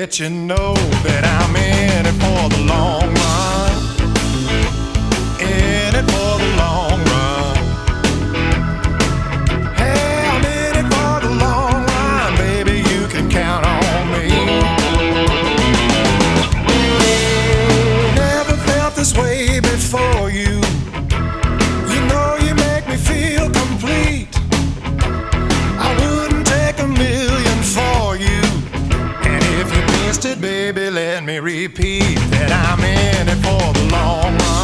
let you know that I'm in it for the long run. In it for the long run. Hey, I'm in it for the long run, baby, you can count on me. Never felt this way before you. You know you make me feel complete. I wouldn't take a million for you. And if you missed it, baby, let me repeat that I'm in it for the long run.